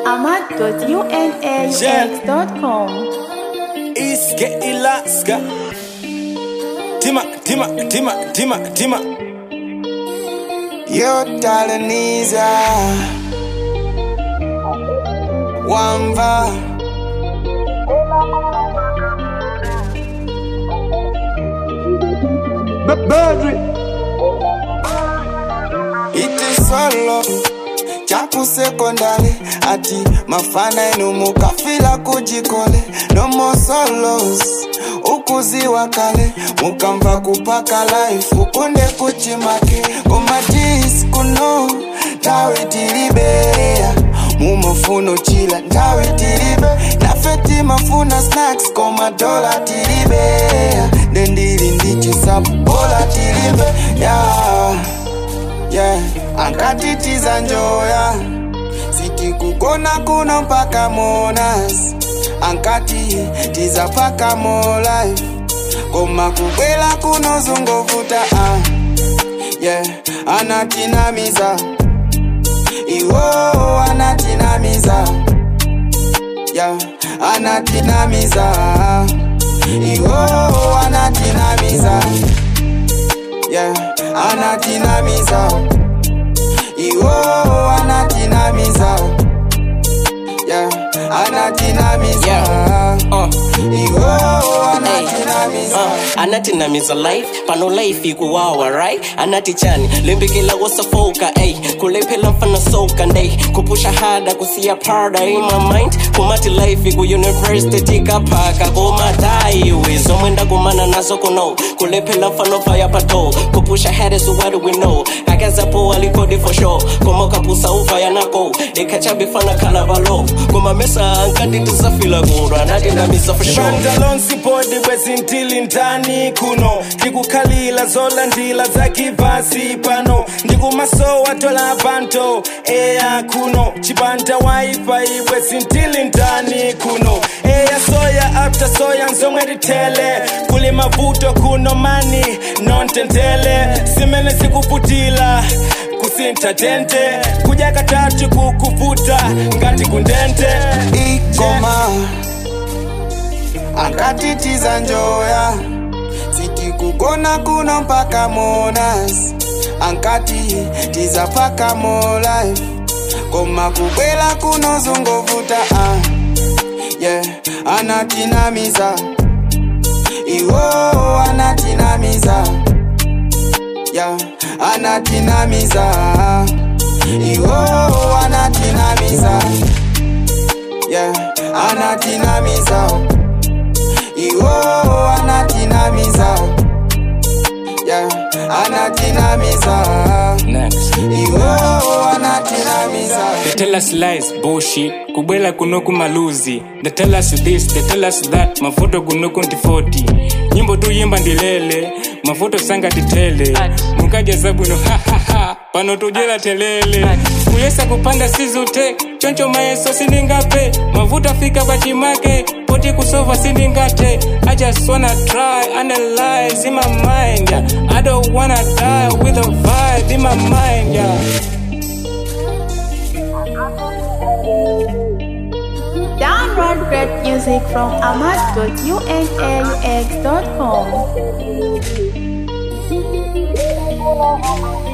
ahmad.unaux.com. Iske Ilaska Tima Yo Talaniza Wamba Badri Iti solo Chaku sekondari ati mafana enu mukafila kujikole. No more solos ukuziwa kale mukamva kupaka life ukunde kuchimake komadis kuno tawe tilibeya mumafuno chila tawe tilibe nafeti mafuna snacks koma dola tilibeya dendili ndichi sabola tilibe yeah ankatitiza njoya siti kukona kuno mpaka monas ankati tiza paka more life koma kukwela kuno zungovuta yeah anatinamiza iwo anatinamiza yeah anatinamiza iwo anatinamiza yeah anatinamiza iwo anatinamiza yeah anatinamiza iwo anatinamiza anatinamiza life pano life ikuwawa right anatichani limbikila wasafoka ay kulepela mfana soka ndey kupusha hada kusia parda in my mind kumati life iku university tika paka kumadai wizo mwenda kumana naso kuno kulepela mfano fire pato kupusha hada so what do we know agaza po alikodi for sure kumoka pusa ufa yanako dekachabi fana kalavalo kuma mesa ankati tuzafila gura anatinamiza for sure Bandalon sipodi wezintili ndani kuno ndikukhalila zola ndila zakivasi pano ndikumasowa tola banto eya kuno chipanda wifi wezintili ndani kuno eya soya after soya nzomwe ditele kuli mavuto kuno mani nontentele simene sikuputila kusinta tente kuja katatu kukuvuta ngati kundente ikoma ankatitiza njoya siti kukona kuno mpaka monas ankati tiza paka more life koma kukwela kuno zungovuta yeah anatinamiza iwo anatinamiza yeah anatinamiza iwo anatinamiza yeah anatinamiza iwo anatinamiza yeah anatinamiza next iwo anatinamiza they tell us lies bullshit kubwela kuno kumaluzi they tell us this they tell us that mafoto kuno kunti 40 nyimbo tu yimba ndilele mafoto sanga titele mukaja zabuno ha pano tujela telele kuyesa kupanda sizute choncho maeso siningape mavuta fika bachimake poti kusova siningate I just wanna try analyze in my mind yeah. I don't wanna die with a vibe in my mind yeah. Download great music from ahmad.unaux.com.